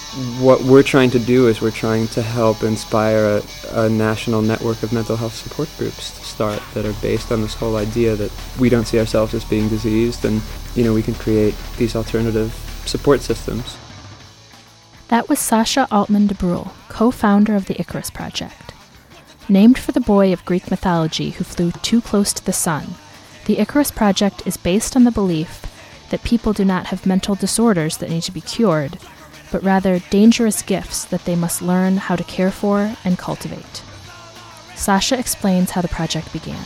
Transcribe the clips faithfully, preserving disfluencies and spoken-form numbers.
what we're trying to do is we're trying to help inspire a, a national network of mental health support groups to start that are based on this whole idea that we don't see ourselves as being diseased, and you know we can create these alternative support systems. That was Sasha Altman de Bruhl, co-founder of the Icarus Project. Named for the boy of Greek mythology who flew too close to the sun, the Icarus Project is based on the belief that people do not have mental disorders that need to be cured, but rather dangerous gifts that they must learn how to care for and cultivate. Sasha explains how the project began.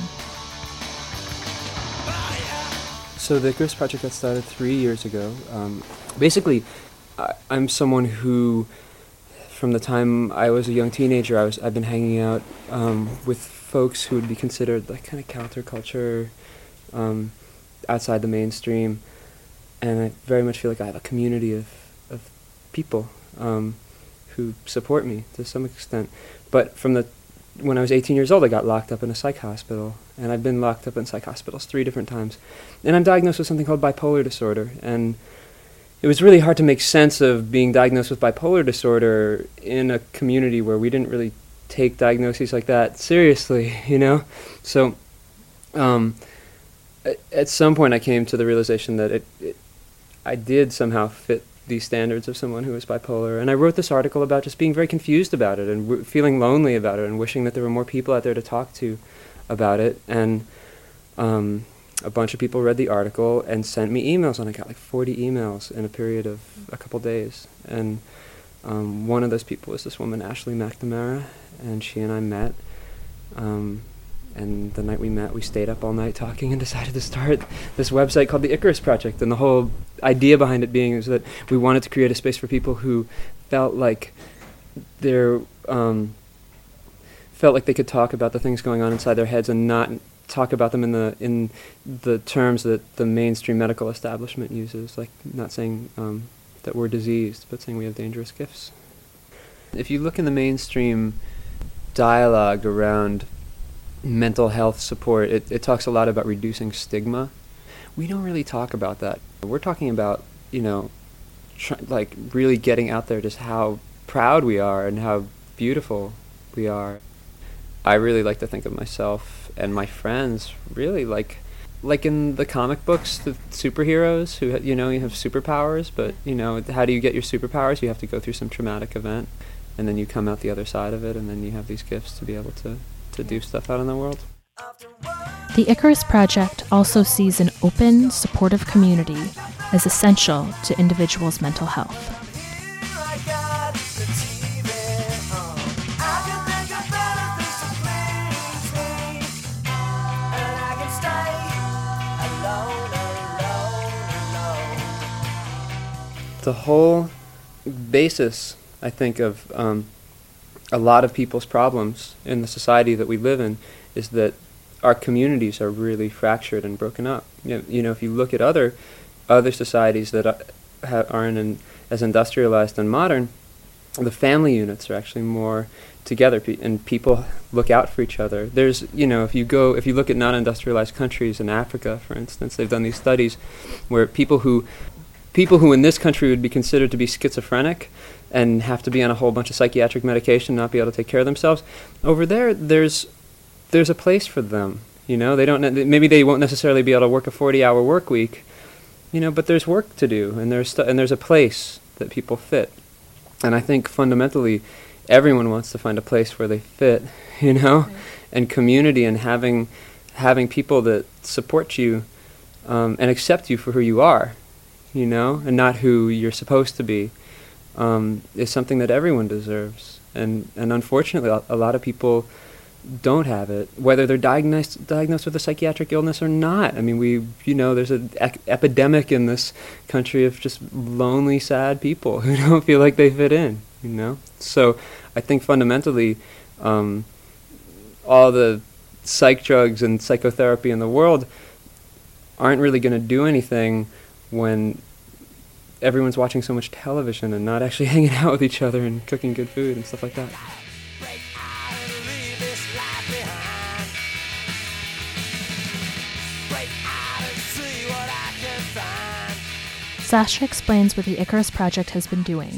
So the Icarus Project got started three years ago. Um, basically, I, I'm someone who, from the time I was a young teenager, I was, I've been hanging out um, with folks who would be considered like kind of counterculture, um, outside the mainstream, and I very much feel like I have a community of, of people um, who support me to some extent. But from the when I was eighteen years old, I got locked up in a psych hospital, and I've been locked up in psych hospitals three different times. And I'm diagnosed with something called bipolar disorder, and it was really hard to make sense of being diagnosed with bipolar disorder in a community where we didn't really take diagnoses like that seriously, you know? So um, at some point I came to the realization that it, it, I did somehow fit these standards of someone who was bipolar. And I wrote this article about just being very confused about it and w- feeling lonely about it and wishing that there were more people out there to talk to about it. And um, a bunch of people read the article and sent me emails, and I got like forty emails in a period of a couple days. And um, one of those people was this woman, Ashley McNamara, and she and I met. Um, And the night we met, we stayed up all night talking and decided to start this website called the Icarus Project. And the whole idea behind it being is that we wanted to create a space for people who felt like they're, um, felt like they could talk about the things going on inside their heads and not talk about them in the in the terms that the mainstream medical establishment uses, like not saying um, that we're diseased, but saying we have dangerous gifts. If you look in the mainstream dialogue around mental health support, it, it talks a lot about reducing stigma. We don't really talk about that. We're talking about, you know, tr- like really getting out there just how proud we are and how beautiful we are. I really like to think of myself and my friends really like like in the comic books, the superheroes who, you know, you have superpowers, but, you know, how do you get your superpowers? You have to go through some traumatic event, and then you come out the other side of it, and then you have these gifts to be able to to do stuff out in the world. The Icarus Project also sees an open, supportive community as essential to individuals' mental health. The whole basis, I think, of um, a lot of people's problems in the society that we live in is that our communities are really fractured and broken up. You know, you know if you look at other other societies that are, ha, aren't in, as industrialized and modern, the family units are actually more together, pe- and people look out for each other. There's, you know, if you go, if you look at non-industrialized countries in Africa, for instance, they've done these studies where people who people who in this country would be considered to be schizophrenic and have to be on a whole bunch of psychiatric medication, not be able to take care of themselves. Over there, there's there's a place for them. You know, they don't. Ne- maybe they won't necessarily be able to work a forty-hour work week. You know, but there's work to do, and there's stu- and there's a place that people fit. And I think fundamentally, everyone wants to find a place where they fit. You know, right. And community and having having people that support you um, and accept you for who you are. You know, and not who you're supposed to be. Um, is something that everyone deserves, and and unfortunately a, a lot of people don't have it, whether they're diagnosed diagnosed with a psychiatric illness or not. I mean, we you know there's an ec- epidemic in this country of just lonely, sad people who don't feel like they fit in. You know, so I think fundamentally, um, all the psych drugs and psychotherapy in the world aren't really going to do anything when everyone's watching so much television and not actually hanging out with each other and cooking good food and stuff like that. Sasha explains what the Icarus Project has been doing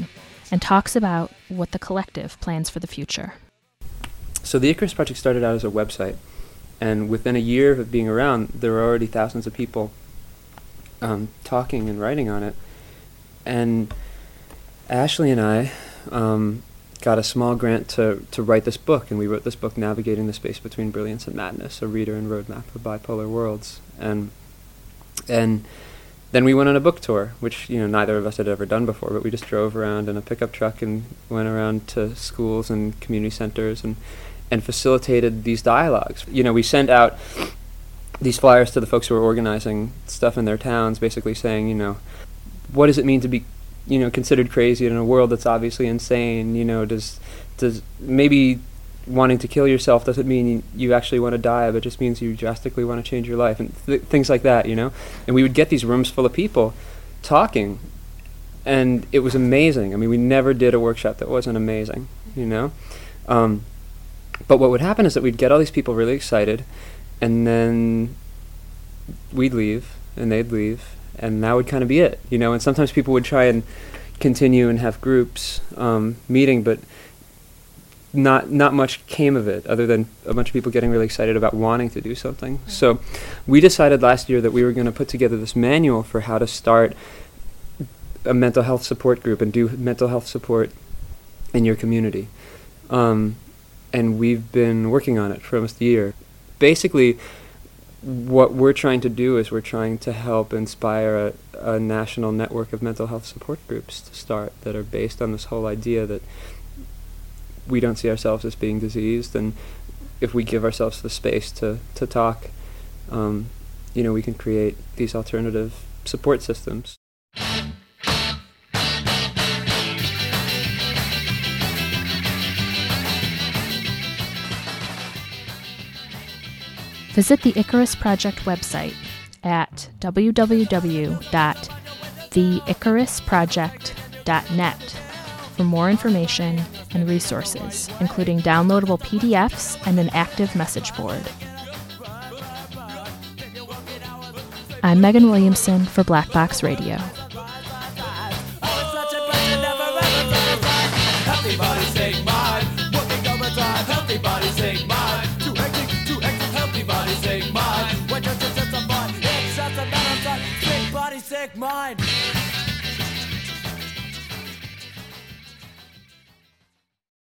and talks about what the collective plans for the future. So the Icarus Project started out as a website, and within a year of it being around, there were already thousands of people um, talking and writing on it. And Ashley and I um, got a small grant to, to write this book, and we wrote this book, Navigating the Space Between Brilliance and Madness, a reader and roadmap for bipolar worlds. And and then we went on a book tour, which you know neither of us had ever done before, but we just drove around in a pickup truck and went around to schools and community centers and, and facilitated these dialogues. You know, we sent out these flyers to the folks who were organizing stuff in their towns, basically saying, you know, what does it mean to be, you know, considered crazy in a world that's obviously insane? You know, does does maybe wanting to kill yourself doesn't mean you actually want to die, but it just means you drastically want to change your life, and th- things like that, you know? And we would get these rooms full of people talking, and it was amazing. I mean, we never did a workshop that wasn't amazing, you know? Um, but what would happen is that we'd get all these people really excited, and then we'd leave, and they'd leave, and that would kind of be it, you know? And sometimes people would try and continue and have groups um, meeting, but not not much came of it, other than a bunch of people getting really excited about wanting to do something. Mm-hmm. So we decided last year that we were going to put together this manual for how to start a mental health support group and do mental health support in your community. Um, and we've been working on it for almost a year. Basically, what we're trying to do is we're trying to help inspire a, a national network of mental health support groups to start that are based on this whole idea that we don't see ourselves as being diseased, and if we give ourselves the space to, to talk, um, you know, we can create these alternative support systems. Visit the Icarus Project website at w w w dot the icarus project dot net for more information and resources, including downloadable P D Fs and an active message board. I'm Megan Williamson for Black Box Radio. Healthy bodies take mine. Working overtime. Healthy bodies take mine. Too hectic, too hectic. Healthy bodies take mine. When you're just a mind, it's just a matter of time. Sick bodies take mine.